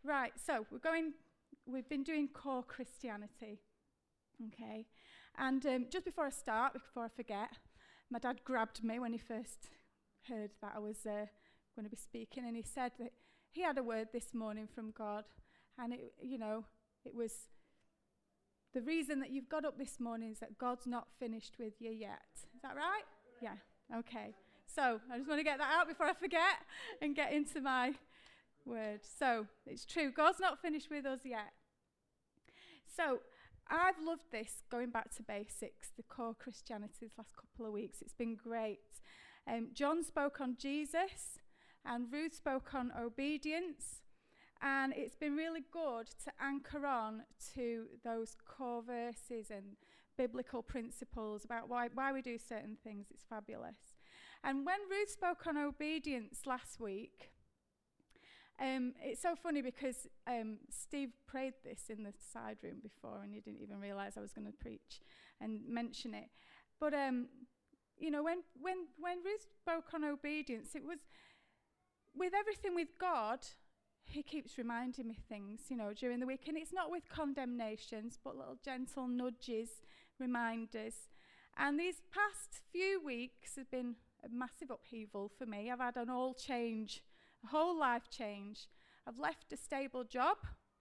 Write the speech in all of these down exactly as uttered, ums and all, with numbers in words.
Right, so we're going, we've been doing core Christianity, okay? And um, just before I start, before I forget, my dad grabbed me when he first heard that I was uh, going to be speaking, and he said that he had a word this morning from God, and it, you know, it was, the reason that you've got up this morning is that God's not finished with you yet. Is that right? Yeah, okay. So I just want to get that out before I forget and get into my word. So it's true, God's not finished with us yet. So I've loved this, going back to basics, the core Christianity this last couple of weeks. It's been great. Um, John spoke on Jesus and Ruth spoke on obedience, and it's been really good to anchor on to those core verses and biblical principles about why, why we do certain things. It's fabulous. And when Ruth spoke on obedience last week, Um, it's so funny because um, Steve prayed this in the side room before, and he didn't even realise I was going to preach and mention it. But um, you know, when when when Ruth spoke on obedience, it was with everything with God. He keeps reminding me things, you know, during the week, and it's not with condemnations, but little gentle nudges, reminders. And these past few weeks have been a massive upheaval for me. I've had an all change. A whole life change. I've left a stable job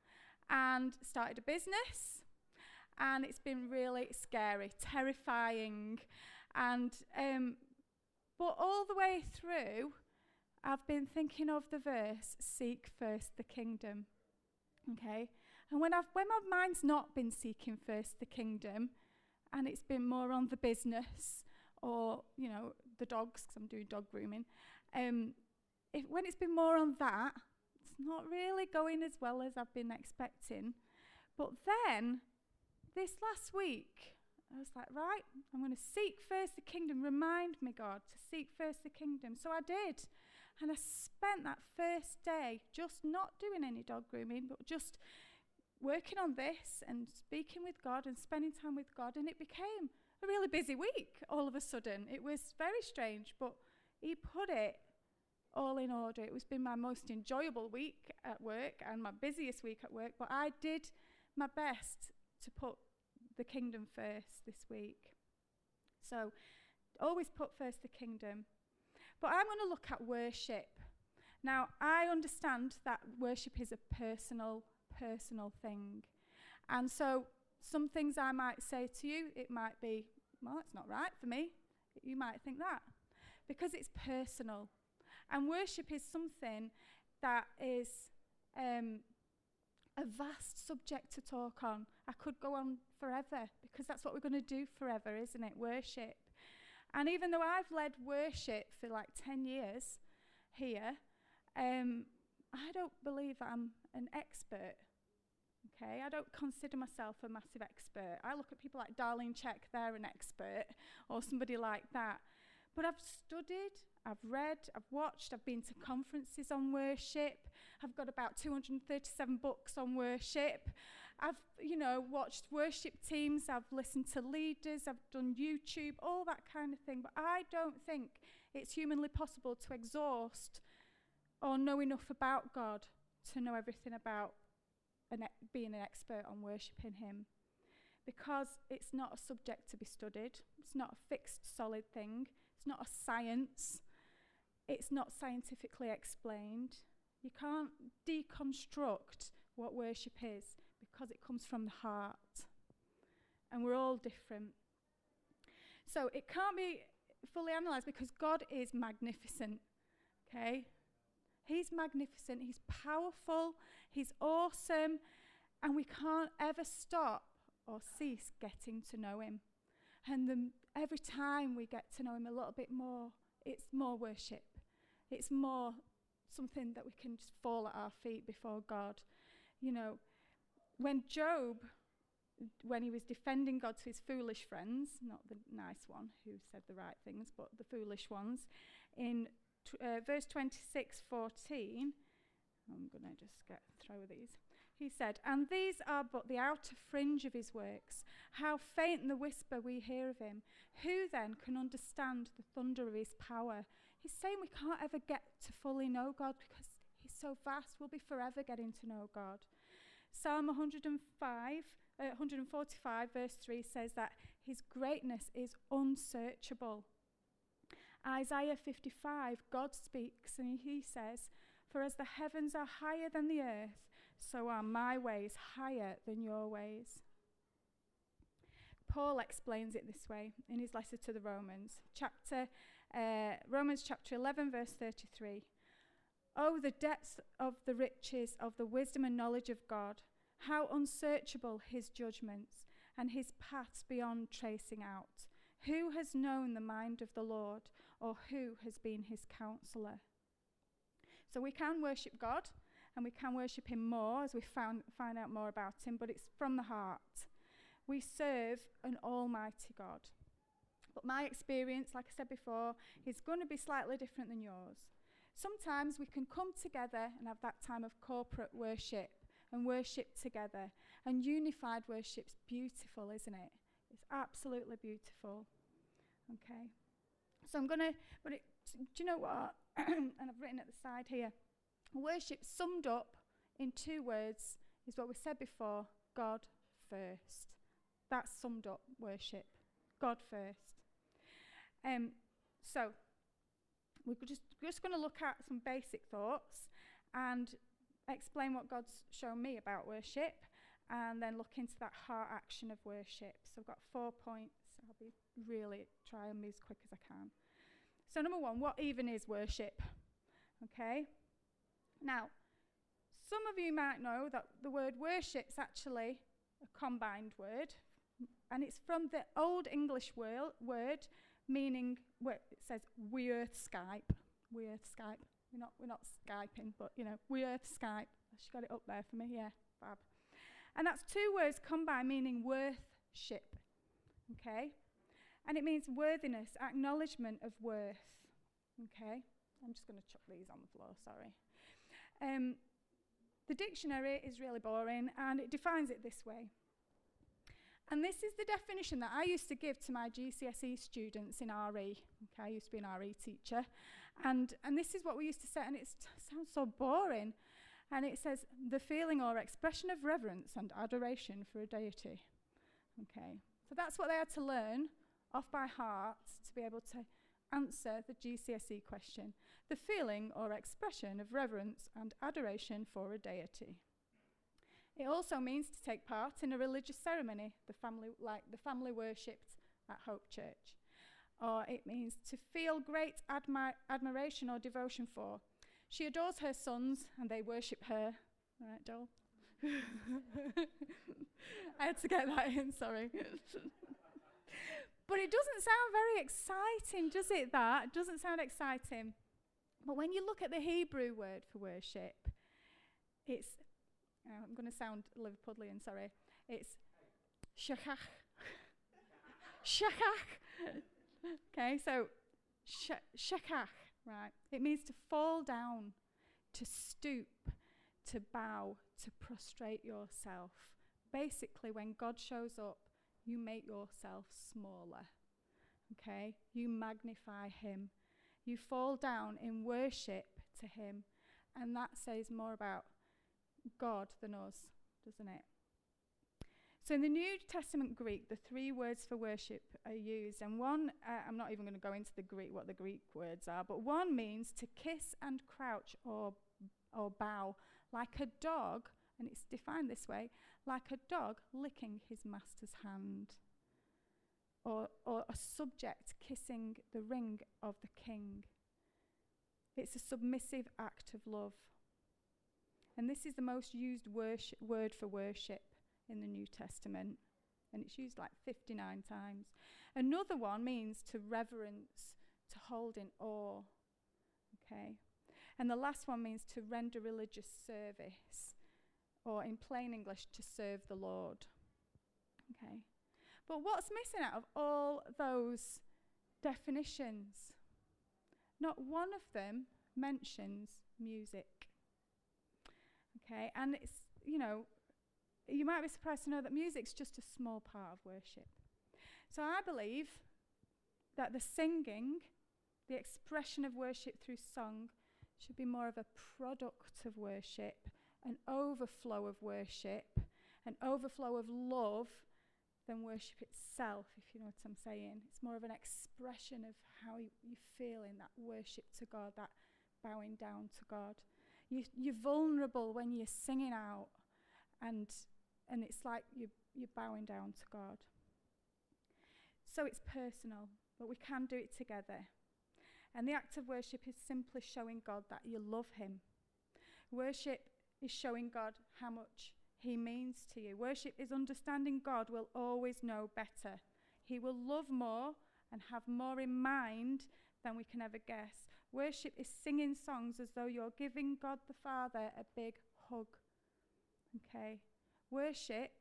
and started a business, and it's been really scary, terrifying, and um, but all the way through, I've been thinking of the verse, "Seek first the kingdom." Okay, and when I've when my mind's not been seeking first the kingdom, and it's been more on the business or you know the dogs, because I'm doing dog grooming. Um, If, when it's been more on that, it's not really going as well as I've been expecting. But then, this last week, I was like, right, I'm going to seek first the kingdom. Remind me, God, to seek first the kingdom. So I did. And I spent that first day just not doing any dog grooming, but just working on this and speaking with God and spending time with God. And it became a really busy week all of a sudden. It was very strange, but he put it all in order. It was been my most enjoyable week at work and my busiest week at work, but I did my best to put the kingdom first this week. So always put first the kingdom. But I'm going to look at worship. Now, I understand that worship is a personal, personal thing. And so some things I might say to you, it might be, well, that's not right for me. You might think that. Because it's personal. And worship is something that is um, a vast subject to talk on. I could go on forever, because that's what we're going to do forever, isn't it? Worship. And even though I've led worship for like ten years here, um, I don't believe that I'm an expert. Okay, I don't consider myself a massive expert. I look at people like Darlene Check, they're an expert, or somebody like that. But I've studied, I've read, I've watched, I've been to conferences on worship. I've got about two hundred thirty-seven books on worship. I've, you know, watched worship teams. I've listened to leaders. I've done YouTube, all that kind of thing. But I don't think it's humanly possible to exhaust or know enough about God to know everything about an e- being an expert on worshiping him. Because it's not a subject to be studied. It's not a fixed, solid thing. It's not a science. It's not scientifically explained. You can't deconstruct what worship is because it comes from the heart. And we're all different. So it can't be fully analysed because God is magnificent. Okay? He's magnificent. He's powerful. He's awesome. And we can't ever stop or cease getting to know him. And the, every time we get to know him a little bit more, it's more worship. It's more something that we can just fall at our feet before God. You know, when Job, when he was defending God to his foolish friends, not the nice one who said the right things, but the foolish ones, in t- uh, verse twenty-six fourteen, I'm going to just get through these. He said, "And these are but the outer fringe of his works. How faint the whisper we hear of him. Who then can understand the thunder of his power?" He's saying we can't ever get to fully know God because he's so vast. We'll be forever getting to know God. Psalm one hundred five, uh, one forty-five verse three says that his greatness is unsearchable. Isaiah fifty-five, God speaks and he says, for as the heavens are higher than the earth, so are my ways higher than your ways. Paul explains it this way in his letter to the Romans, chapter uh, Romans chapter eleven, verse thirty-three. Oh, the depths of the riches of the wisdom and knowledge of God, how unsearchable his judgments and his paths beyond tracing out. Who has known the mind of the Lord, or who has been his counselor? So we can worship God, and we can worship him more as we found, find out more about him, but it's from the heart. We serve an almighty God. But my experience, like I said before, is going to be slightly different than yours. Sometimes we can come together and have that time of corporate worship and worship together. And unified worship's beautiful, isn't it? It's absolutely beautiful. Okay. So I'm going to, but it, do you know what? And I've written at the side here. Worship summed up in two words is what we said before, God first. That's summed up worship. God first. Um, so we're just, we're just going to look at some basic thoughts and explain what God's shown me about worship, and then look into that heart action of worship. So I've got four points. I'll be really try and move as quick as I can. So number one, what even is worship? Okay. Now, some of you might know that the word worship's actually a combined word, and it's from the Old English word, word meaning, well, it says we earth Skype. We earth Skype. We're not, we're not Skyping, but, you know, we earth Skype. She got it up there for me, yeah, fab. And that's two words combined meaning worthship, okay? And it means worthiness, acknowledgement of worth, okay? I'm just going to chuck these on the floor, sorry. Um, the dictionary is really boring, and it defines it this way. And this is the definition that I used to give to my G C S E students in R E. Okay, I used to be an R E teacher. And, and this is what we used to say, and it sounds so boring. And it says, the feeling or expression of reverence and adoration for a deity. Okay, so that's what they had to learn off by heart to be able to answer the G C S E question. The feeling or expression of reverence and adoration for a deity. It also means to take part in a religious ceremony, the family, like the family worshipped at Hope Church. Or it means to feel great admi- admiration or devotion for. She adores her sons and they worship her. Right, Joel? I had to get that in, sorry. But it doesn't sound very exciting, does it, that? It doesn't sound exciting. But when you look at the Hebrew word for worship, it's, uh, I'm going to sound Liverpudlian, sorry. It's shakach. Shakach. Okay, so sh- shakach, right? It means to fall down, to stoop, to bow, to prostrate yourself. Basically, when God shows up, you make yourself smaller, okay? You magnify him. You fall down in worship to him, and that says more about God than us, doesn't it? So in the New Testament Greek, the three words for worship are used, and one, uh, I'm not even going to go into the Greek, what the Greek words are, but one means to kiss and crouch or, or bow, like a dog, and it's defined this way, like a dog licking his master's hand, or, or a subject kissing the ring of the king. It's a submissive act of love. And this is the most used worship, word for worship in the New Testament, and it's used like fifty-nine times. Another one means to reverence, to hold in awe, okay? And the last one means to render religious service, or in plain English, to serve the Lord. Okay. But what's missing out of all those definitions? Not one of them mentions music. Okay, and it's, you know, you might be surprised to know that music's just a small part of worship. So I believe that the singing, the expression of worship through song, should be more of a product of worship, an overflow of worship, an overflow of love than worship itself, if you know what I'm saying. It's more of an expression of how you, you feel in that worship to God, that bowing down to God. You, you're vulnerable when you're singing out, and and it's like you, you're bowing down to God. So it's personal, but we can do it together. And the act of worship is simply showing God that you love him. Worship is showing God how much he means to you. Worship is understanding God will always know better. He will love more and have more in mind than we can ever guess. Worship is singing songs as though you're giving God the Father a big hug. Okay? Worship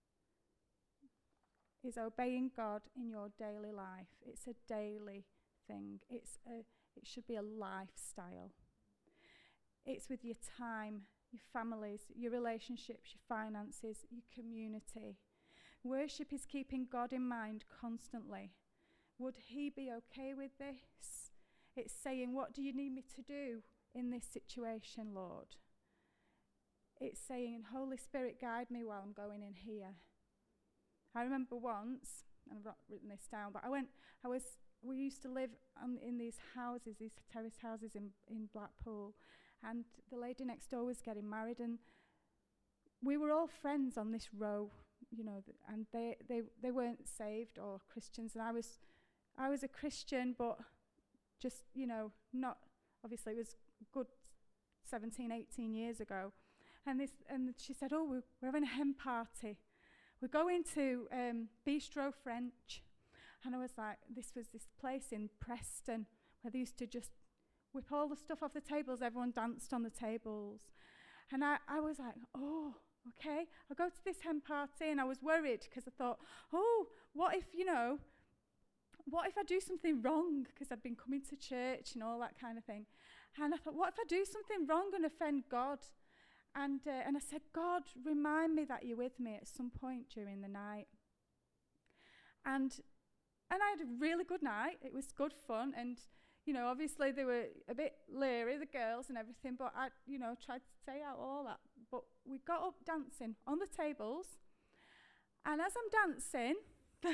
is obeying God in your daily life. It's a daily thing. It's a, it should be a lifestyle. It's with your time, your families, your relationships, your finances, your community. Worship is keeping God in mind constantly. Would he be okay with this? It's saying, what do you need me to do in this situation, Lord? It's saying, Holy Spirit, guide me while I'm going in here. I remember once, and I've not written this down, but I went, I was, we used to live um, in these houses, these terrace houses in, in Blackpool, and the lady next door was getting married, and we were all friends on this row, you know, th- and they, they, they weren't saved or Christians, and I was, I was a Christian, but just, you know, not, obviously it was good seventeen, eighteen years ago, and this, and she said, oh, we're, we're having a hen party. We're going to um, Bistro French. And I was like, this was this place in Preston where they used to just whip all the stuff off the tables. Everyone danced on the tables. And I, I was like, oh, okay. I'll go to this hen party. And I was worried because I thought, oh, what if, you know, what if I do something wrong? Because I've been coming to church and all that kind of thing. And I thought, what if I do something wrong and offend God? And uh, and I said, God, remind me that you're with me at some point during the night. And and I had a really good night. It was good fun. And, you know, obviously they were a bit leery, the girls and everything, but I, you know, tried to stay out all that. But we got up dancing on the tables. And as I'm dancing, as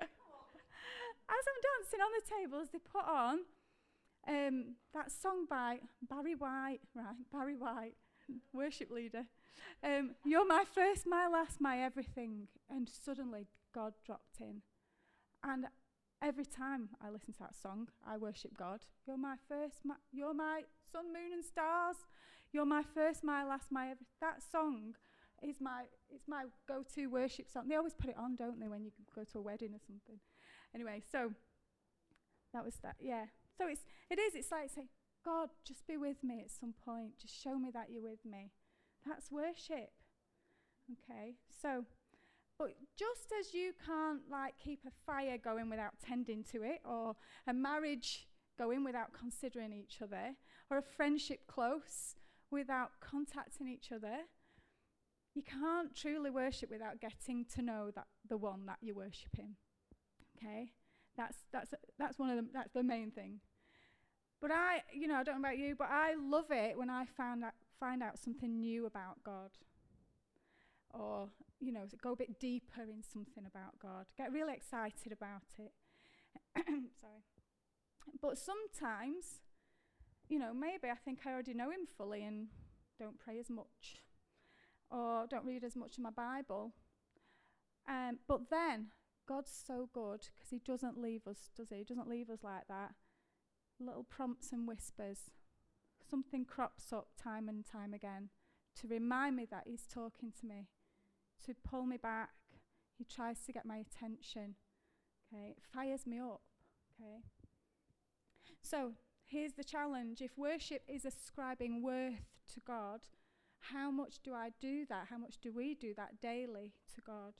I'm dancing on the tables, they put on um, that song by Barry White, right, Barry White. Worship leader. Um, you're my first, my last, my everything. And suddenly God dropped in. And every time I listen to that song, I worship God. You're my first, my, you're my sun, moon and stars. You're my first, my last, my everything. That song is my, it's my go-to worship song. They always put it on, don't they, when you go to a wedding or something. Anyway, so that was that, yeah. So it's, it is, it's like saying, God, just be with me at some point. Just show me that you're with me. That's worship. Okay, so, but just as you can't, like, keep a fire going without tending to it, or a marriage going without considering each other, or a friendship close without contacting each other, you can't truly worship without getting to know that the one that you're worshiping. Okay, that's that's that's one of the that's the main thing. But I, you know, I don't know about you, but I love it when I find out, find out something new about God. Or, you know, go a bit deeper in something about God. Get really excited about it. Sorry. But sometimes, you know, maybe I think I already know him fully and don't pray as much. Or don't read as much of my Bible. Um, but then, God's so good because he doesn't leave us, does he? He doesn't leave us like that. Little prompts and whispers. Something crops up time and time again to remind me that he's talking to me, to pull me back. He tries to get my attention. Okay, it fires me up. Okay. So here's the challenge. If worship is ascribing worth to God, how much do I do that? How much do we do that daily to God?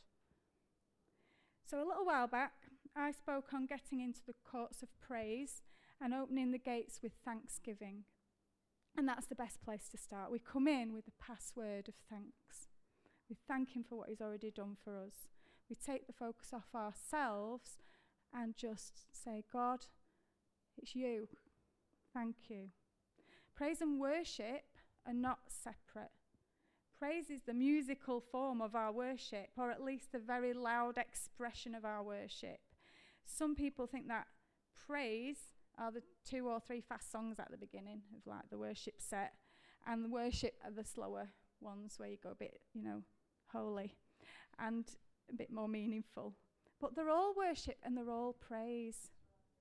So a little while back, I spoke on getting into the courts of praise and opening the gates with thanksgiving. And that's the best place to start. We come in with the password of thanks. We thank him for what he's already done for us. We take the focus off ourselves and just say, God, it's you. Thank you. Praise and worship are not separate. Praise is the musical form of our worship, or at least the very loud expression of our worship. Some people think that praise are the two or three fast songs at the beginning of like the worship set, and the worship are the slower ones where you go a bit, you know, holy and a bit more meaningful. But they're all worship and they're all praise.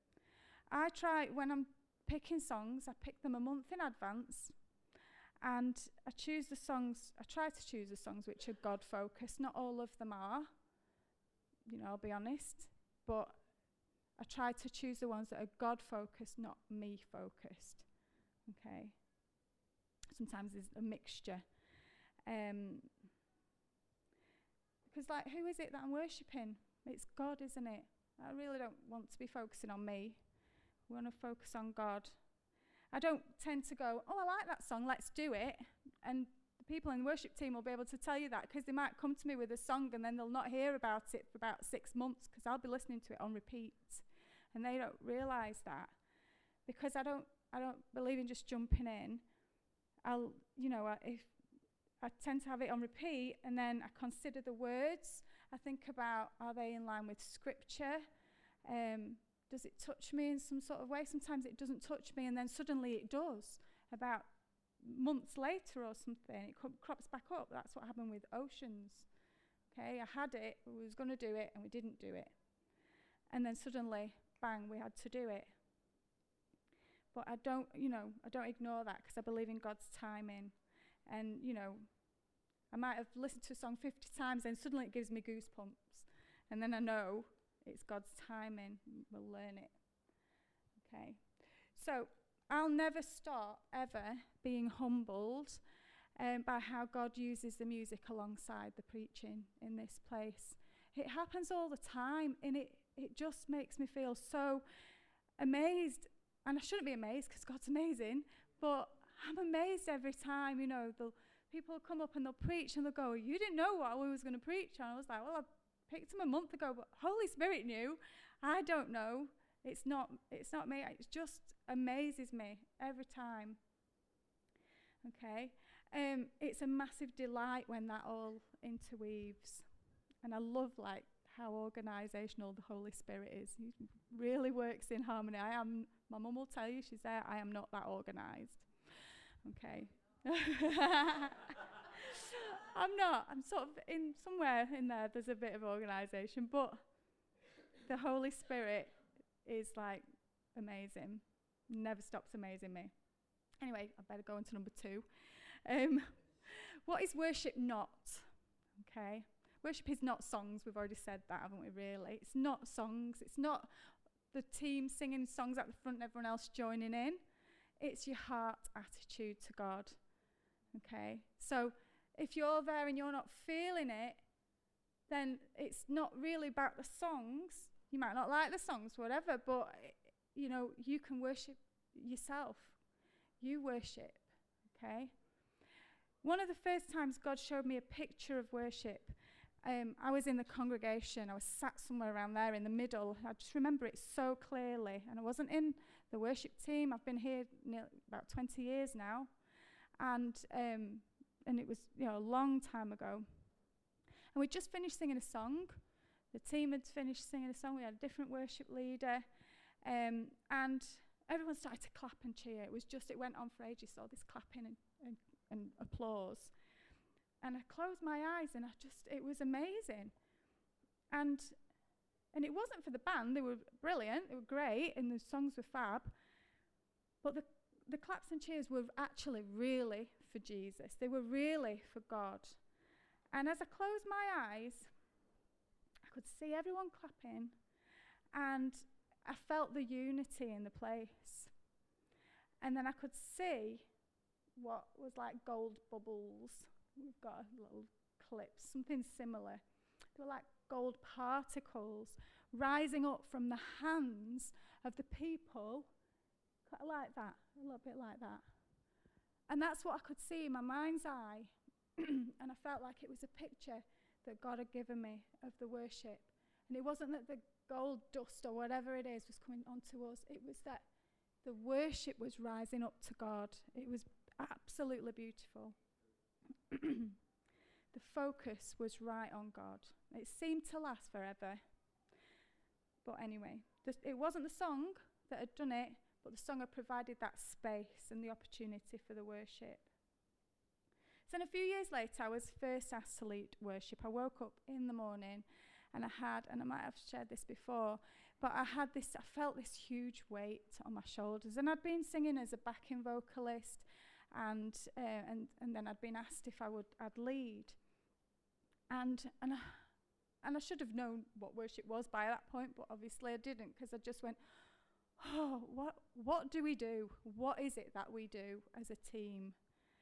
I try, when I'm picking songs, I pick them a month in advance, and I choose the songs, I try to choose the songs which are God-focused. Not all of them are, you know, I'll be honest, but I try to choose the ones that are God-focused, not me-focused, okay? Sometimes there's a mixture. Um, because, like, who is it that I'm worshipping? It's God, isn't it? I really don't want to be focusing on me. We want to focus on God. I don't tend to go, oh, I like that song, let's do it. And the people in the worship team will be able to tell you that, because they might come to me with a song and then they'll not hear about it for about six months because I'll be listening to it on repeat. And they don't realise that. Because I don't I don't believe in just jumping in. I'll, you know, I, if I tend to have it on repeat, and then I consider the words. I think about, are they in line with Scripture? Um, does it touch me in some sort of way? Sometimes it doesn't touch me, and then suddenly it does. About months later or something, it co- crops back up. That's what happened with Oceans. Okay, I had it, we was going to do it, and we didn't do it. And then suddenly, bang, we had to do it. But I don't, you know, I don't ignore that, because I believe in God's timing. And, you know, I might have listened to a song fifty times and suddenly it gives me goosebumps. And then I know it's God's timing. We'll learn it. Okay. So I'll never stop, ever, being humbled um, by how God uses the music alongside the preaching in this place. It happens all the time, and it, it just makes me feel so amazed. And I shouldn't be amazed, because God's amazing, but I'm amazed every time. You know, the people will come up and they'll preach and they'll go, you didn't know what I was going to preach on. I was like, well, I picked him a month ago, but Holy Spirit knew. I don't know. It's not, it's not me. It just amazes me every time. Okay. Um, it's a massive delight when that all interweaves. And I love, like, how organisational the Holy Spirit is. He really works in harmony. I am, my mum will tell you, she's there, I am not that organised. Okay. I'm not. I'm sort of in somewhere in there, there's a bit of organisation, but the Holy Spirit is, like, amazing. Never stops amazing me. Anyway, I better go on to number two. Um, what is worship not? Okay. Worship is not songs. We've already said that, haven't we, really? It's not songs. It's not the team singing songs at the front and everyone else joining in. It's your heart attitude to God. Okay? So if you're there and you're not feeling it, then it's not really about the songs. You might not like the songs, whatever, but, you know, you can worship yourself. You worship. Okay? One of the first times God showed me a picture of worship, Um, I was in the congregation. I was sat somewhere around there in the middle. I just remember it so clearly. And I wasn't in the worship team. I've been here nearly about twenty years now. And um, and it was, you know, a long time ago. And we'd just finished singing a song. The team had finished singing a song. We had a different worship leader. Um, and everyone started to clap and cheer. It was just, it went on for ages. So all this clapping and, and, and applause. And I closed my eyes, and I just, it was amazing. And and it wasn't for the band. They were brilliant. They were great, and the songs were fab. But the, the claps and cheers were actually really for Jesus. They were really for God. And as I closed my eyes, I could see everyone clapping, and I felt the unity in the place. And then I could see what was like gold bubbles. We've got a little clip, something similar. They were like gold particles rising up from the hands of the people, like that, a little bit like that. And that's what I could see in my mind's eye. And I felt like it was a picture that God had given me of the worship. And it wasn't that the gold dust or whatever it is was coming onto us. It was that the worship was rising up to God. It was absolutely beautiful. The focus was right on God. It seemed to last forever. But anyway, this, it wasn't the song that had done it, but the song had provided that space and the opportunity for the worship. So then a few years later, I was first asked to lead worship. I woke up in the morning and I had, and I might have shared this before, but I had this, I felt this huge weight on my shoulders. And I'd been singing as a backing vocalist, and uh, and and then I'd been asked if I would, I'd lead. And and I, and I should have known what worship was by that point, but obviously I didn't, because I just went, oh, what what do we do? What is it that we do as a team?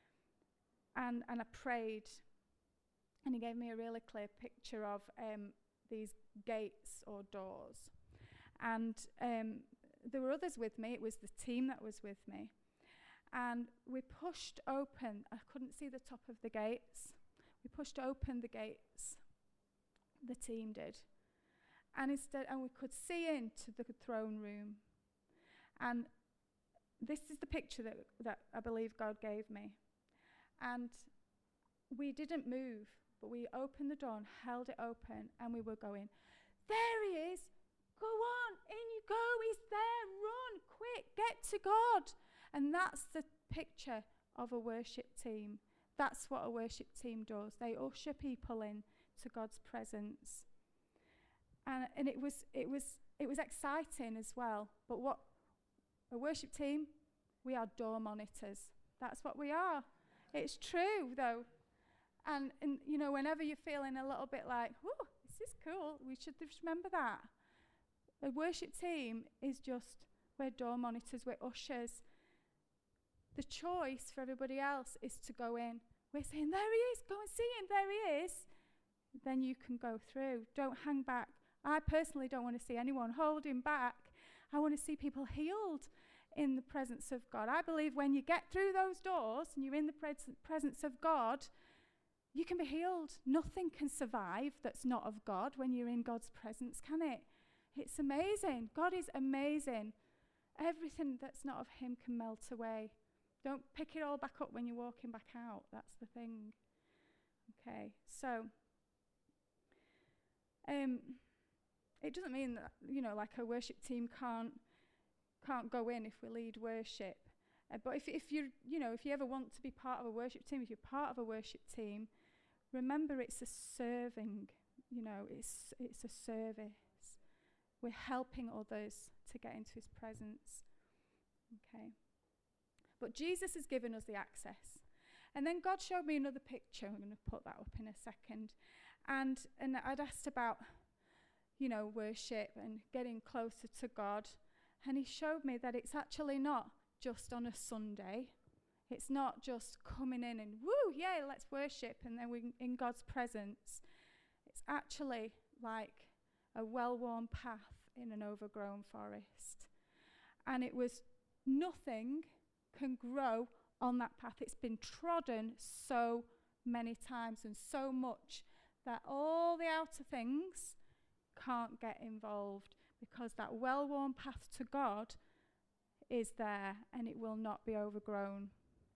And and I prayed, and he gave me a really clear picture of um, these gates or doors. And um, there were others with me. It was the team that was with me. And we pushed open, I couldn't see the top of the gates. We pushed open the gates, the team did. And instead, and we could see into the throne room. And this is the picture that, that I believe God gave me. And we didn't move, but we opened the door and held it open, and we were going, there he is, go on, in you go, he's there, run, quick, get to God. And that's the picture of a worship team. That's what a worship team does. They usher people in to God's presence. And and it was it was it was exciting as well. But what a worship team, we are door monitors. That's what we are. It's true though. And, and you know, whenever you're feeling a little bit like, oh, this is cool, we should just remember that. A worship team is just, we're door monitors, we're ushers. The choice for everybody else is to go in. We're saying, there he is, go and see him, there he is. Then you can go through. Don't hang back. I personally don't want to see anyone holding back. I want to see people healed in the presence of God. I believe when you get through those doors and you're in the pres- presence of God, you can be healed. Nothing can survive that's not of God when you're in God's presence, can it? It's amazing. God is amazing. Everything that's not of him can melt away. Don't pick it all back up when you're walking back out. That's the thing. Okay, so um, it doesn't mean that, you know, like a worship team can't can't go in if we lead worship. Uh, but if if you you know if you ever want to be part of a worship team, if you're part of a worship team, remember it's a serving. You know, it's it's a service. We're helping others to get into his presence. Okay. But Jesus has given us the access. And then God showed me another picture. I'm going to put that up in a second. And and I'd asked about, you know, worship and getting closer to God. And he showed me that it's actually not just on a Sunday. It's not just coming in and, woo, yeah, let's worship, and then we're in God's presence. It's actually like a well-worn path in an overgrown forest. And it was nothing can grow on that path. It's been trodden so many times and so much that all the outer things can't get involved, because that well-worn path to God is there and it will not be overgrown.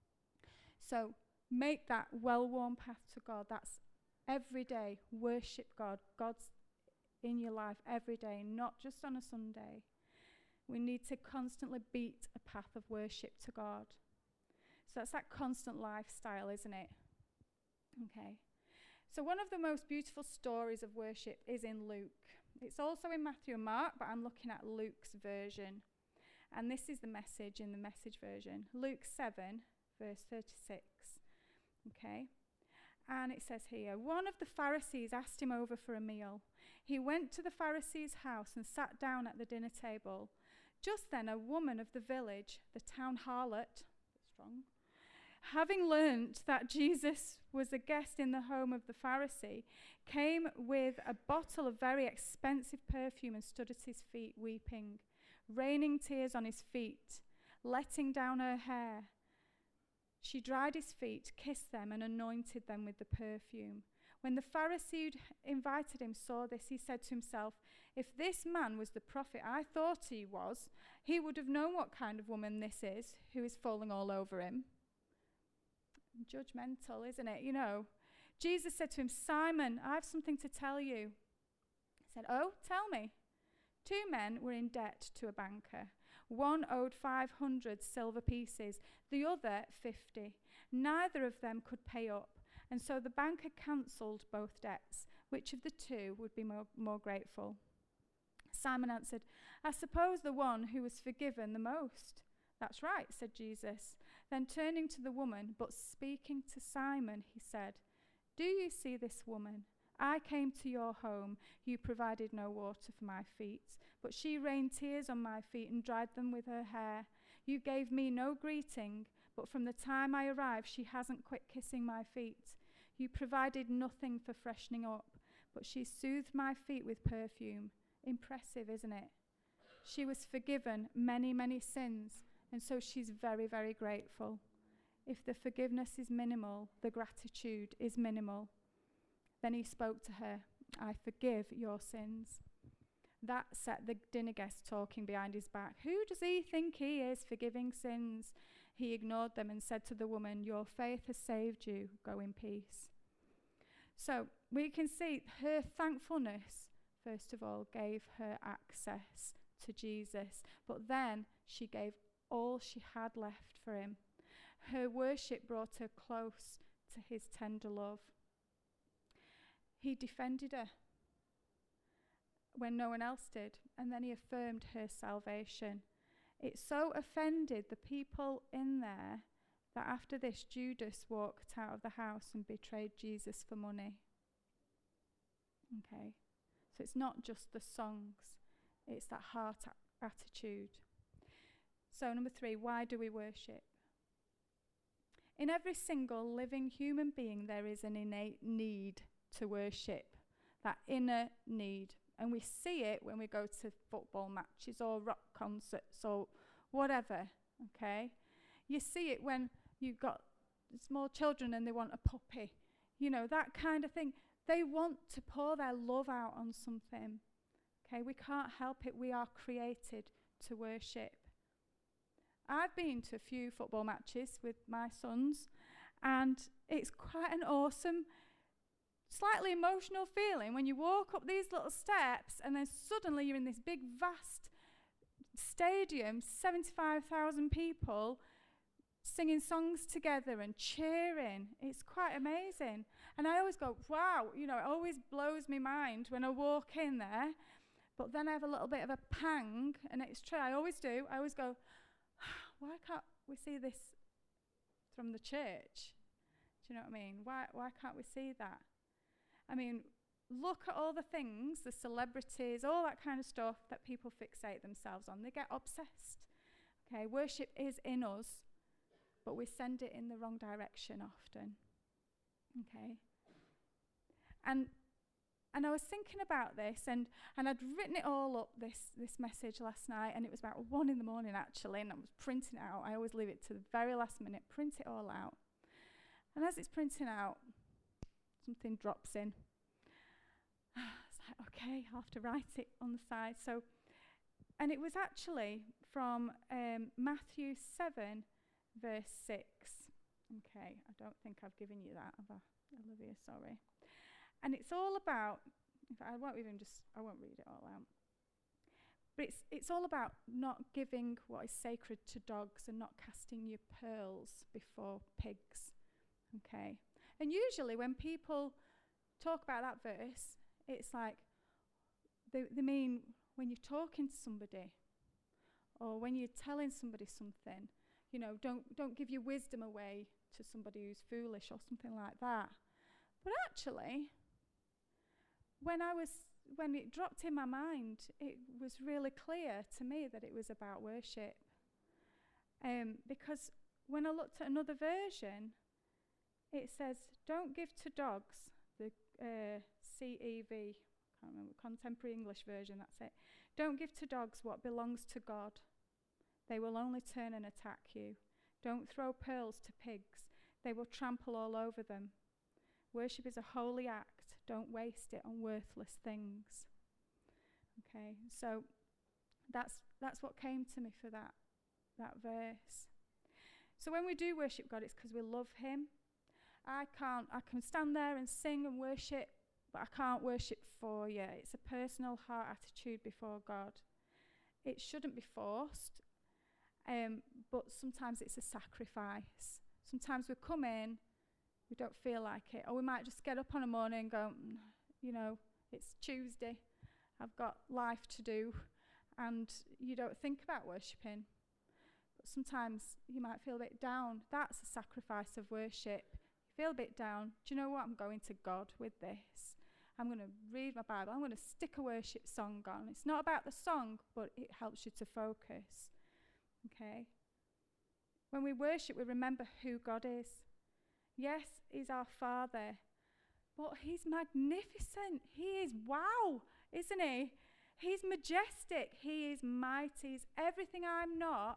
So make that well-worn path to God. That's every day. Worship God. God's in your life every day, not just on a Sunday. We need to constantly beat a path of worship to God. So that's that constant lifestyle, isn't it? Okay. So one of the most beautiful stories of worship is in Luke. It's also in Matthew and Mark, but I'm looking at Luke's version. And this is the message in the Message version. Luke seven, verse thirty-six. Okay. And it says here, one of the Pharisees asked him over for a meal. He went to the Pharisee's house and sat down at the dinner table. Just then a woman of the village, the town harlot, strong, having learnt that Jesus was a guest in the home of the Pharisee, came with a bottle of very expensive perfume and stood at his feet weeping, raining tears on his feet, letting down her hair. She dried his feet, kissed them, and anointed them with the perfume. When the Pharisee who'd invited him saw this, he said to himself, if this man was the prophet I thought he was, he would have known what kind of woman this is who is falling all over him. Judgmental, isn't it? You know, Jesus said to him, Simon, I have something to tell you. He said, oh, tell me. Two men were in debt to a banker. One owed five hundred silver pieces, the other fifty. Neither of them could pay up, and so the banker cancelled both debts. Which of the two would be more, more grateful? Simon answered, I suppose the one who was forgiven the most. That's right, said Jesus. Then turning to the woman, but speaking to Simon, he said, do you see this woman? I came to your home. You provided no water for my feet, but she rained tears on my feet and dried them with her hair. You gave me no greeting, but from the time I arrived, she hasn't quit kissing my feet. You provided nothing for freshening up, but she soothed my feet with perfume. Impressive, isn't it? She was forgiven many, many sins, and so she's very, very grateful. If the forgiveness is minimal, the gratitude is minimal. Then he spoke to her, I forgive your sins. That set the dinner guests talking behind his back. Who does he think he is, forgiving sins? He ignored them and said to the woman, your faith has saved you. Go in peace. So we can see her thankfulness, first of all, gave her access to Jesus. But then she gave all she had left for him. Her worship brought her close to his tender love. He defended her when no one else did, and then he affirmed her salvation. It so offended the people in there that after this, Judas walked out of the house and betrayed Jesus for money. Okay, so it's not just the songs, it's that heart a- attitude. So number three, why do we worship? In every single living human being, there is an innate need to worship, that inner need. And we see it when we go to football matches or rock concerts or whatever, okay? You see it when you've got small children and they want a puppy, you know, that kind of thing. They want to pour their love out on something, okay? We can't help it. We are created to worship. I've been to a few football matches with my sons, and it's quite an awesome, slightly emotional feeling when you walk up these little steps and then suddenly you're in this big, vast stadium, seventy-five thousand people singing songs together and cheering. It's quite amazing. And I always go, wow, you know, it always blows my mind when I walk in there. But then I have a little bit of a pang, and it's true, I always do. I always go, why can't we see this from the church? Do you know what I mean? Why why can't we see that? I mean, look at all the things, the celebrities, all that kind of stuff that people fixate themselves on. They get obsessed. Okay, worship is in us, but we send it in the wrong direction often. Okay. And and I was thinking about this, and, and I'd written it all up, this, this message last night, and it was about one in the morning, actually, and I was printing it out. I always leave it to the very last minute, print it all out. And as it's printing out, something drops in. It's like, okay, I'll have to write it on the side. So, and it was actually from um, Matthew seven, verse six. Okay, I don't think I've given you that, have I, Olivia? Sorry. And it's all about, in fact, I won't even just, I won't read it all out. But it's it's all about not giving what is sacred to dogs and not casting your pearls before pigs. Okay? And usually when people talk about that verse, it's like, they, they mean when you're talking to somebody or when you're telling somebody something, you know, don't don't give your wisdom away to somebody who's foolish or something like that. But actually, when I was, when it dropped in my mind, it was really clear to me that it was about worship. Um, because when I looked at another version, it says, don't give to dogs, the uh, C E V, I can't remember, Contemporary English Version, that's it. Don't give to dogs what belongs to God. They will only turn and attack you. Don't throw pearls to pigs. They will trample all over them. Worship is a holy act. Don't waste it on worthless things. Okay, so that's that's what came to me for that, that verse. So when we do worship God, it's because we love him. I can't, I can stand there and sing and worship, but I can't worship for you. It's a personal heart attitude before God. It shouldn't be forced, um, but sometimes it's a sacrifice. Sometimes we come in, we don't feel like it, or we might just get up on a morning and go, mm, you know, it's Tuesday, I've got life to do, and you don't think about worshipping. But sometimes you might feel a bit down. That's a sacrifice of worship. You feel a bit down. Do you know what? I'm going to God with this. I'm going to read my Bible. I'm going to stick a worship song on. It's not about the song, but it helps you to focus. Okay? When we worship, we remember who God is. Yes, he's our Father, but he's magnificent. He is wow, isn't he? He's majestic. He is mighty. He's everything I'm not,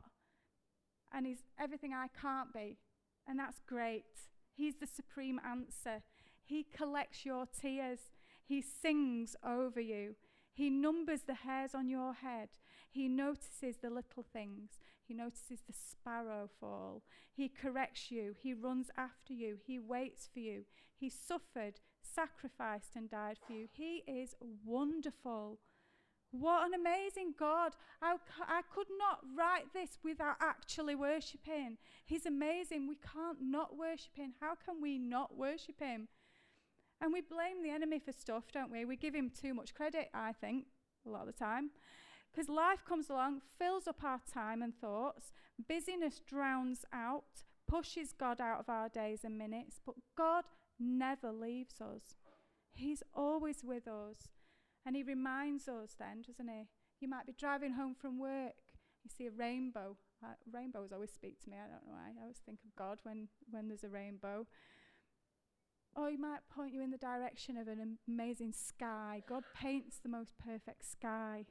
and he's everything I can't be. And that's great. He's the supreme answer. He collects your tears. He sings over you. He numbers the hairs on your head. He notices the little things. He notices the sparrow fall. He corrects you. He runs after you. He waits for you. He suffered, sacrificed, and died for you. He is wonderful. What an amazing God. I, I could not write this without actually worshipping. He's amazing. We can't not worship him. How can we not worship him? And we blame the enemy for stuff, don't we? We give him too much credit, I think, a lot of the time. Because life comes along, fills up our time and thoughts. Busyness drowns out, pushes God out of our days and minutes. But God never leaves us. He's always with us. And he reminds us then, doesn't he? You might be driving home from work. You see a rainbow. Uh, rainbows always speak to me. I don't know why. I always think of God when, when there's a rainbow. Or he might point you in the direction of an amazing sky. God paints the most perfect sky.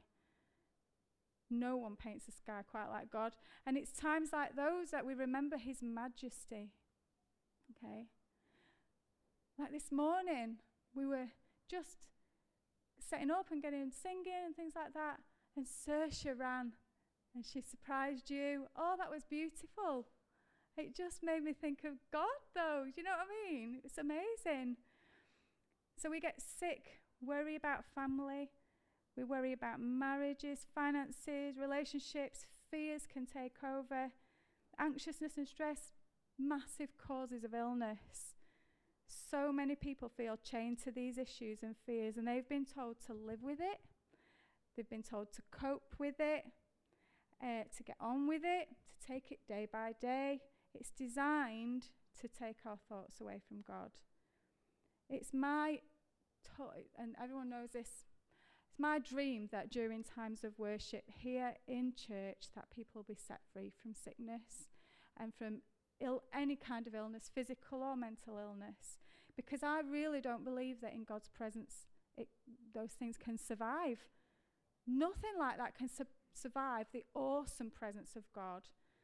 No one paints the sky quite like God. And it's times like those that we remember his majesty. Okay? Like this morning, we were just setting up and getting singing and things like that. And Saoirse ran and she surprised you. Oh, that was beautiful. It just made me think of God, though. Do you know what I mean? It's amazing. So we get sick, worry about family. We worry about marriages, finances, relationships. Fears can take over. Anxiousness and stress, massive causes of illness. So many people feel chained to these issues and fears, and they've been told to live with it. They've been told to cope with it, uh, to get on with it, to take it day by day. It's designed to take our thoughts away from God. It's my, to- and everyone knows this, it's my dream that during times of worship here in church that people will be set free from sickness and from Ill, any kind of illness, physical or mental illness, because I really don't believe that in God's presence it, those things can survive. Nothing like that can su- survive the awesome presence of God.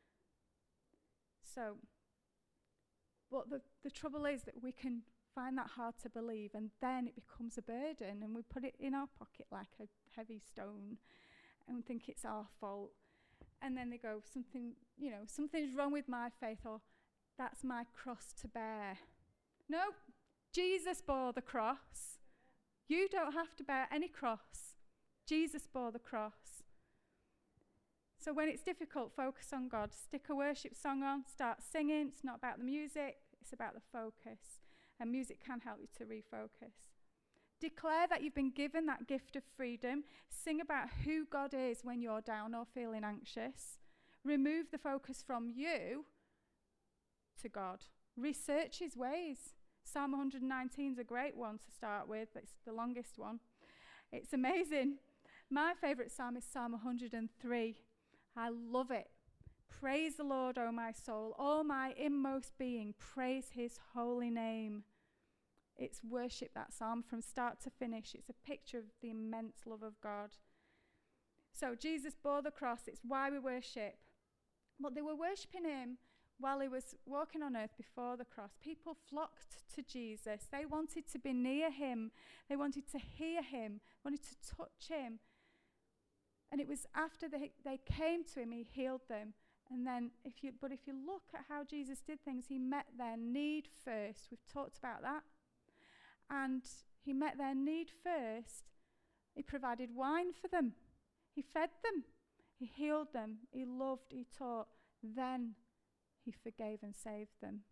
So, but the, the trouble is that we can find that hard to believe, and then it becomes a burden, and we put it in our pocket like a heavy stone, and we think it's our fault. And then they go, something, you know, something's wrong with my faith, or that's my cross to bear. No, Jesus bore the cross. You don't have to bear any cross. Jesus bore the cross. So when it's difficult, focus on God. Stick a worship song on, start singing. It's not about the music, it's about the focus. And music can help you to refocus. Declare that you've been given that gift of freedom. Sing about who God is when you're down or feeling anxious. Remove the focus from you to God. Research his ways. Psalm one nineteen is a great one to start with. It's the longest one. It's amazing. My favourite psalm is Psalm one hundred three. I love it. Praise the Lord, O my soul. All my inmost being, praise his holy name. It's worship, that psalm, from start to finish. It's a picture of the immense love of God. So Jesus bore the cross. It's why we worship. But they were worshipping him while he was walking on earth before the cross, people flocked to Jesus. They wanted to be near him. They wanted to hear him, wanted to touch him. And it was after they, they came to him, he healed them. And then, if you, but if you look at how Jesus did things, he met their need first. We've talked about that. And he met their need first. He provided wine for them. He fed them. He healed them. He loved. He taught. Then he forgave and saved them.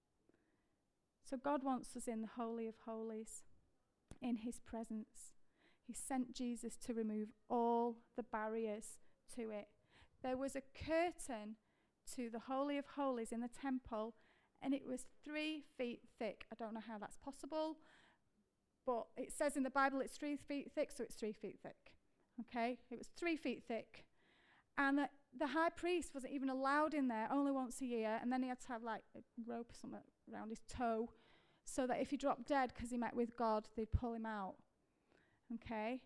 So God wants us in the Holy of Holies, in his presence. He sent Jesus to remove all the barriers to it. There was a curtain to the Holy of Holies in the temple, and it was three feet thick. I don't know how that's possible, but it says in the Bible it's three feet thick, so it's three feet thick. Okay? It was three feet thick. And the, the high priest wasn't even allowed in there, only once a year, and then he had to have like a rope or something around his toe, so that if he dropped dead because he met with God, they'd pull him out. Okay?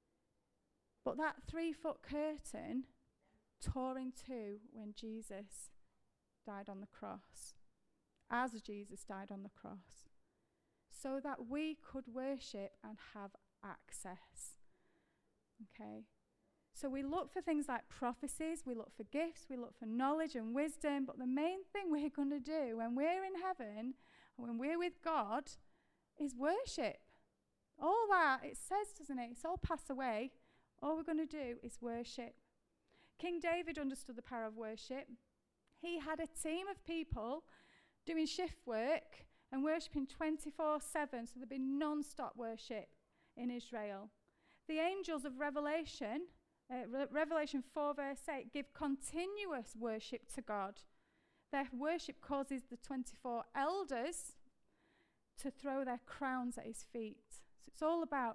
But that three-foot curtain tore in two when Jesus died on the cross, as Jesus died on the cross, so that we could worship and have access. Okay? So we look for things like prophecies, we look for gifts, we look for knowledge and wisdom, but the main thing we're going to do when we're in heaven, when we're with God, is worship. All that, it says, doesn't it? It's all pass away. All we're going to do is worship. King David understood the power of worship. He had a team of people doing shift work and worshipping twenty-four seven, so there'd be non-stop worship in Israel. The angels of Revelation, uh, Re- Revelation four verse eight, give continuous worship to God. Their worship causes the twenty-four elders to throw their crowns at his feet. So it's all about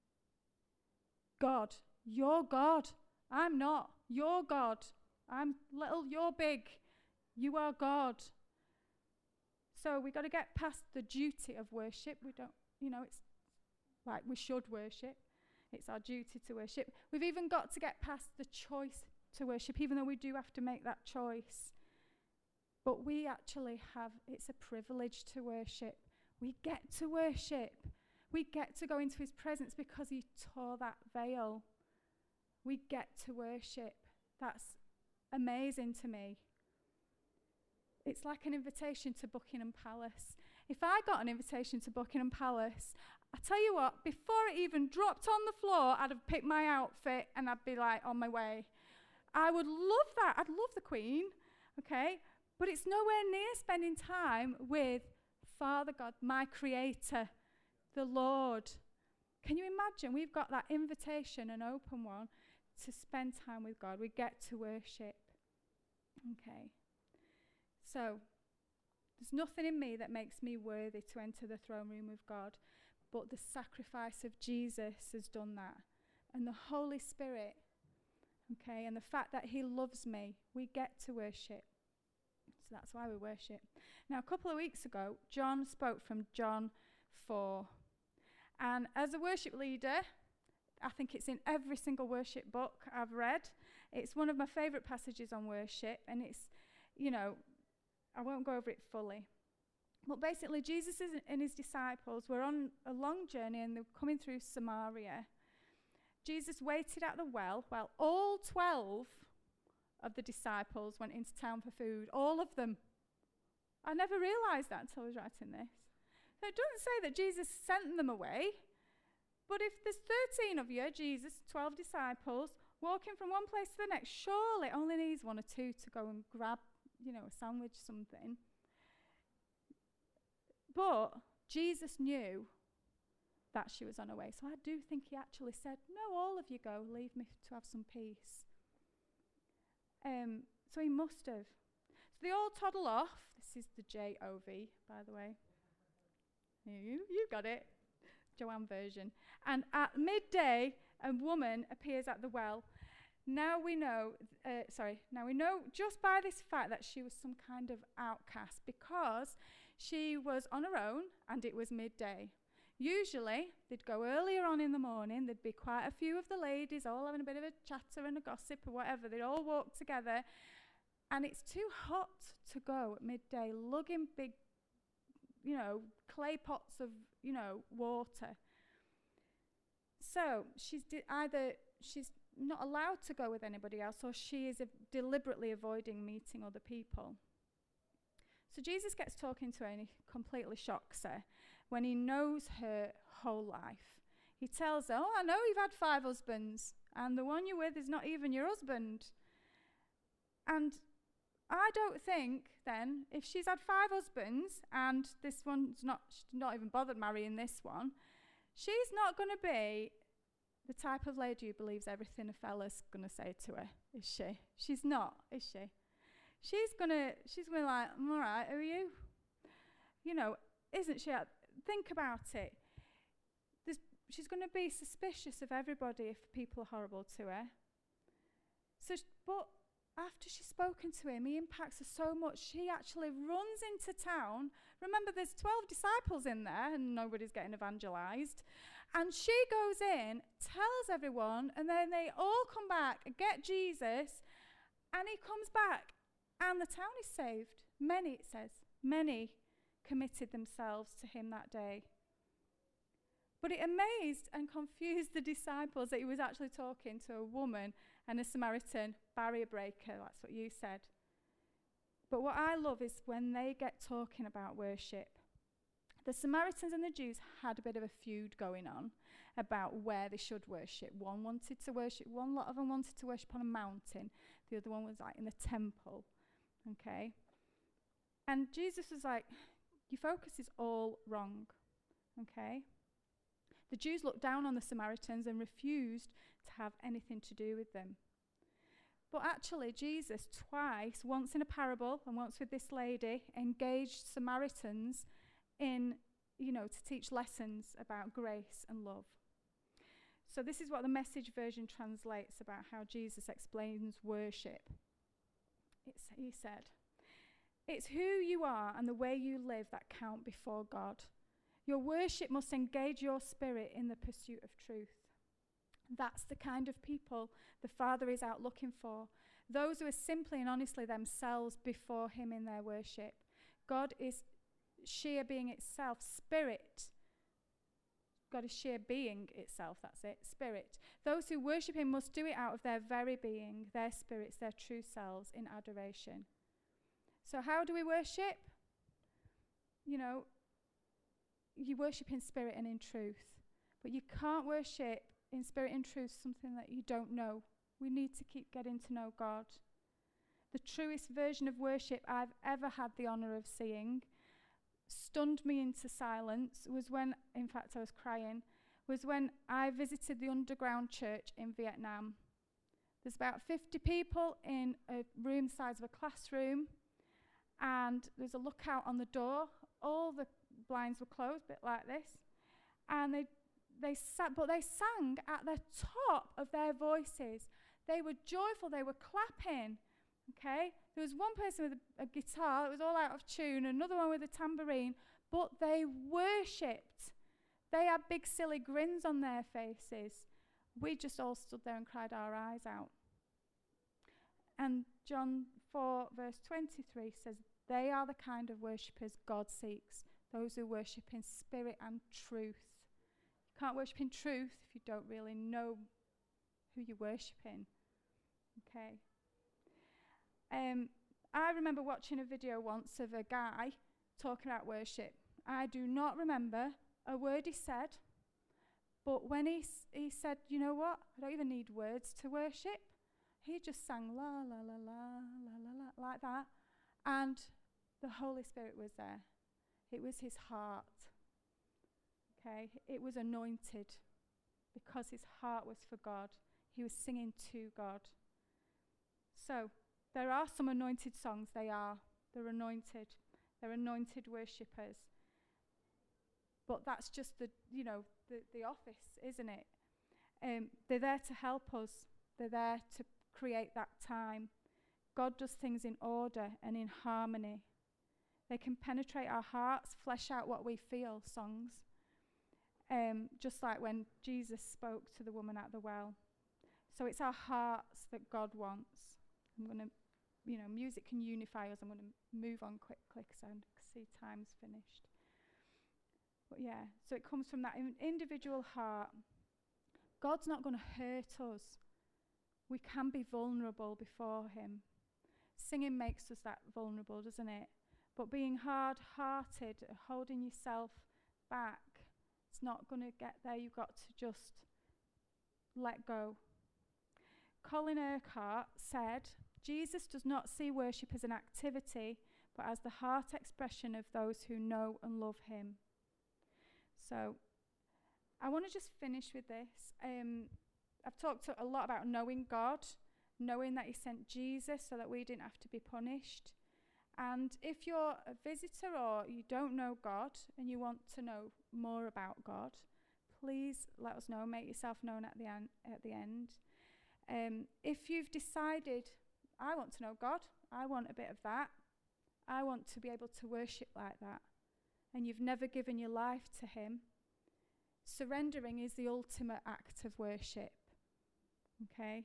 God. You're God. I'm not. You're God. I'm little, you're big. You are God. So we got to get past the duty of worship. We don't, you know, it's like we should worship. It's our duty to worship. We've even got to get past the choice to worship, even though we do have to make that choice. But we actually have, it's a privilege to worship. We get to worship. We get to go into his presence because he tore that veil. We get to worship. That's amazing to me. It's like an invitation to Buckingham Palace. If I got an invitation to Buckingham Palace, I tell you what, before it even dropped on the floor, I'd have picked my outfit and I'd be like on my way. I would love that. I'd love the Queen, okay? But it's nowhere near spending time with Father God, my Creator, the Lord. Can you imagine? We've got that invitation, an open one, to spend time with God. We get to worship. Okay. So, there's nothing in me that makes me worthy to enter the throne room of God, but the sacrifice of Jesus has done that. And the Holy Spirit, okay, and the fact that he loves me, we get to worship. So that's why we worship. Now, a couple of weeks ago, John spoke from John four. And as a worship leader, I think it's in every single worship book I've read. It's one of my favourite passages on worship, and it's, you know, I won't go over it fully. But basically, Jesus and his disciples were on a long journey, and they were coming through Samaria. Jesus waited at the well while all twelve of the disciples went into town for food. All of them. I never realised that until I was writing this. So it doesn't say that Jesus sent them away. But if there's thirteen of you, Jesus, twelve disciples, walking from one place to the next, surely it only needs one or two to go and grab, you know, a sandwich, something. But Jesus knew that she was on her way. So I do think he actually said, no, all of you go, leave me to have some peace. Um, so he must have. So they all toddle off. This is the J O V, by the way. You, you got it. Joanne version. And at midday, a woman appears at the well. Now we know, uh, sorry, now we know just by this fact that she was some kind of outcast, because she was on her own and it was midday. Usually, they'd go earlier on in the morning, there'd be quite a few of the ladies all having a bit of a chatter and a gossip or whatever. They'd all walk together, And it's too hot to go at midday lugging big, you know, clay pots of, you know, water. So she's di- either she's not allowed to go with anybody else, or she is a- deliberately avoiding meeting other people. So Jesus gets talking to her and he completely shocks her when he knows her whole life. He tells her, oh, I know you've had five husbands, and the one you're with is not even your husband. And I don't think then, if she's had five husbands and this one's not, she's not even bothered marrying this one, she's not going to be the type of lady who believes everything a fella's going to say to her, is she? She's not, is she? She's going to, she's going to be like, all right, who are you? You know, isn't she? Think about it. There's, she's going to be suspicious of everybody if people are horrible to her. So, but after she's spoken to him, he impacts her so much, she actually runs into town. Remember, there's twelve disciples in there, and nobody's getting evangelized. And she goes in, tells everyone, and then they all come back and get Jesus, and he comes back, and the town is saved. Many, it says, many committed themselves to him that day. But it amazed and confused the disciples that he was actually talking to a woman and a Samaritan barrier breaker. That's what you said. But what I love is when they get talking about worship. The Samaritans and the Jews had a bit of a feud going on about where they should worship. One wanted to worship, one lot of them wanted to worship on a mountain. The other one was like in the temple. Okay? And Jesus was like, your focus is all wrong. Okay? The Jews looked down on the Samaritans and refused to have anything to do with them. But actually, Jesus twice, once in a parable and once with this lady, engaged Samaritans in, you know, to teach lessons about grace and love. So this is what the Message version translates about how Jesus explains worship. It's, he said, it's who you are and the way you live that count before God. Your worship must engage your spirit in the pursuit of truth. That's the kind of people the Father is out looking for. Those who are simply and honestly themselves before him in their worship. God is sheer being itself, spirit. God is sheer being itself, that's it, spirit. Those who worship him must do it out of their very being, their spirits, their true selves in adoration. So how do we worship? You know, you worship in spirit and in truth. But you can't worship in spirit and truth something that you don't know. We need to keep getting to know God. The truest version of worship I've ever had the honor of seeing, stunned me into silence, was when, in fact I was crying, was when I visited the underground church in Vietnam. There's about fifty people in a room the size of a classroom, and there's a lookout on the door. All the blinds were closed, a bit like this, and they they sat, but they sang at the top of their voices. They were joyful, they were clapping, okay? There was one person with a, a guitar that was all out of tune, another one with a tambourine, but they worshipped. They had big silly grins on their faces. We just all stood there and cried our eyes out. And John four verse twenty-three says, they are the kind of worshippers God seeks, those who worship in spirit and truth. You can't worship in truth if you don't really know who you're worshipping. Okay. Um, I remember watching a video once of a guy talking about worship. I do not remember a word he said, but when he s- he said, you know what, I don't even need words to worship. He just sang la la la la la la la like that, and the Holy Spirit was there. It was his heart. Okay, it was anointed because his heart was for God. He was singing to God. So there are some anointed songs. They are. They're anointed. They're anointed worshippers. But that's just the, you know, the, the office, isn't it? Um, they're there to help us. They're there to create that time. God does things in order and in harmony. They can penetrate our hearts, flesh out what we feel, songs. Um, just like when Jesus spoke to the woman at the well. So it's our hearts that God wants. I'm going to you know, music can unify us. I'm going to move on quickly because I see time's finished. But yeah, so it comes from that in- individual heart. God's not going to hurt us. We can be vulnerable before him. Singing makes us that vulnerable, doesn't it? But being hard-hearted, holding yourself back, it's not going to get there. You've got to just let go. Colin Urquhart said, Jesus does not see worship as an activity, but as the heart expression of those who know and love him. So I want to just finish with this. Um, I've talked a lot about knowing God, knowing that he sent Jesus so that we didn't have to be punished. And if you're a visitor or you don't know God and you want to know more about God, please let us know. Make yourself known at the, an- at the end. Um, if you've decided, I want to know God, I want a bit of that, I want to be able to worship like that, and you've never given your life to him, surrendering is the ultimate act of worship. Okay?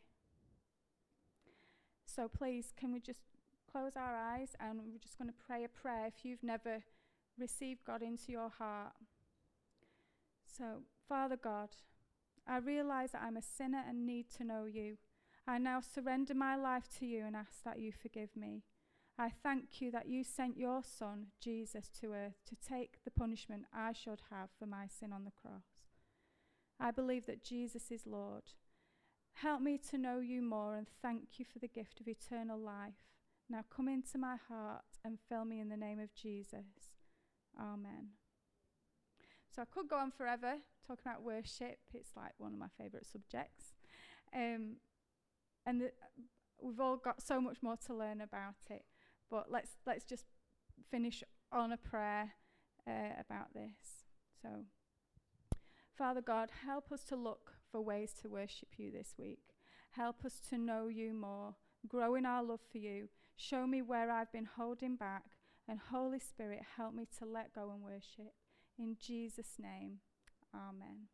So please, can we just close our eyes and we're just going to pray a prayer if you've never received God into your heart. So, Father God, I realize that I'm a sinner and need to know you. I now surrender my life to you and ask that you forgive me. I thank you that you sent your Son, Jesus, to earth to take the punishment I should have for my sin on the cross. I believe that Jesus is Lord. Help me to know you more and thank you for the gift of eternal life. Now come into my heart and fill me in the name of Jesus. Amen. So I could go on forever talking about worship. It's like one of my favourite subjects. Um, and the, we've all got so much more to learn about it. But let's let's just finish on a prayer uh, about this. So, Father God, help us to look for ways to worship you this week. Help us to know you more, grow in our love for you. Show me where I've been holding back. And Holy Spirit, help me to let go and worship. In Jesus' name, amen.